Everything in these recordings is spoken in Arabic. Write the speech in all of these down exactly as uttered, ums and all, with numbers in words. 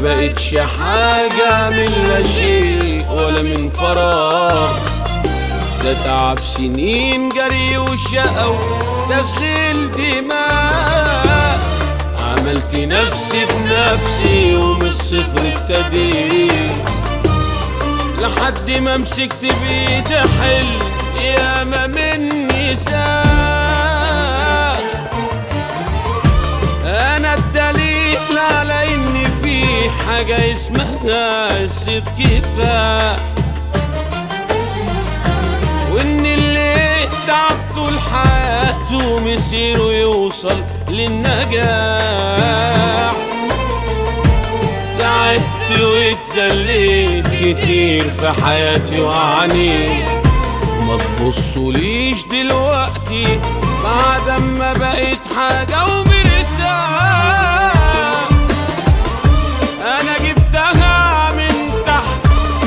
بقتش حاجة من لا شيء ولا من فراغ، ده تعب سنين جري وشقى وتشغيل دماغ. عملت نفسي بنفسي ومن الصفر ابتديت لحد ما مسكت بإيدي حلم ياما مني ساق. أنا الدليل على إن في حاجة اسمها الصدق كفاح، وإن اللي تعب طول حياته مسيره يوصل للنجاح. تعبت واتذليت كتير في حياتي وعانيت، ما تبصوليش دلوقتي بعد ما بقيت حاجة ومرتاح. أنا جبتها من تحت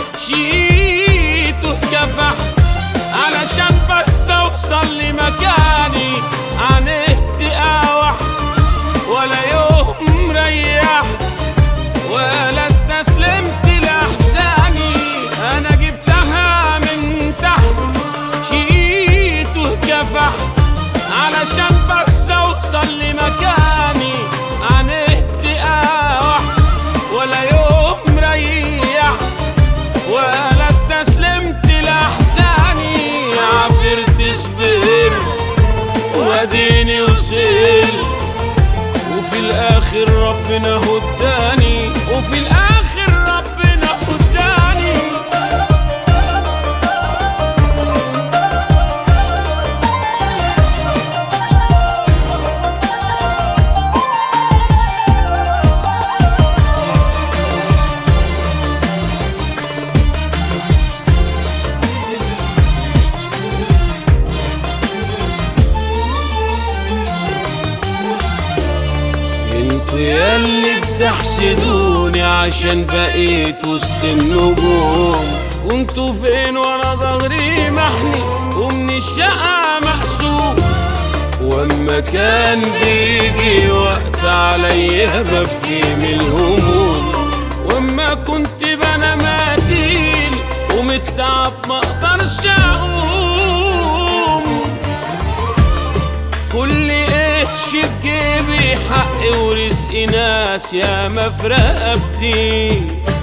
شيت وكفحت علشان بس أوصل لمكاني. عانيت قاوحت ولا يوم ريحت ولا استسلمت لأحزاني. أنا جبتها من تحت شقيت وكفحت علشان بس أوصل لمكاني. عانيت قاوحت ولا يوم ريحت ولا استسلمت لأحزاني. عبرت صبرت واديني وصلت، وفي الآخر ربنا هداني، وفي الآخر ربنا هداني. انتوا ياللي بتحسدوني عشان بقيت وسط النجوم، كنتوا فين وانا ظهري محني ومن الشقا مقسوم؟ واما كان بيجي وقت عليا ببكي من الهموم، واما كنت بنام قتيل ومتعب مقدرش اقوم. كل قرش في جيبي حقي ورزق ناس ياما في رقبتي،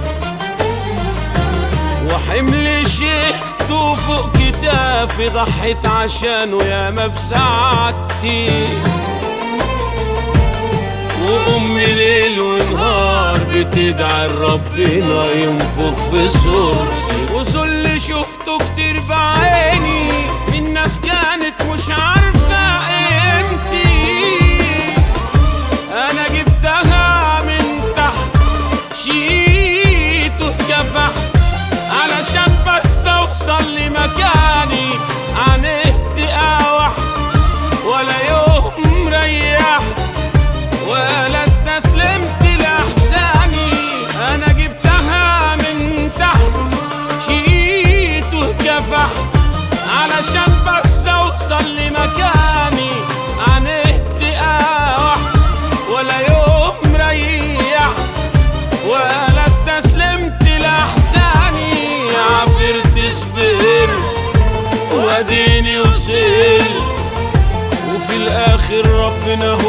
وحمل شيخته فوق كتافي ضحيت عشانه ياما بسعادتي. وأمي ليل ونهار بتدعي ربنا ينفخ في صورتي، وذل شفته كتير بعيني من ناس كانت مش عارفة قيمتي. أنا جبتها من تحت شقيت وكفحت علشان بس أوصل لمكاني. عانيت قاوحت ولا يوم ريحت ولا استسلمت لأحزاني. أنا جبتها من تحت شقيت وكفحت علشان بس أوصل لمكاني. عانيت قاوحت ولا يوم ريحت ولا استسلمت لأحزاني. عبرت صبرت واديني وصلت، وفي الآخر ربنا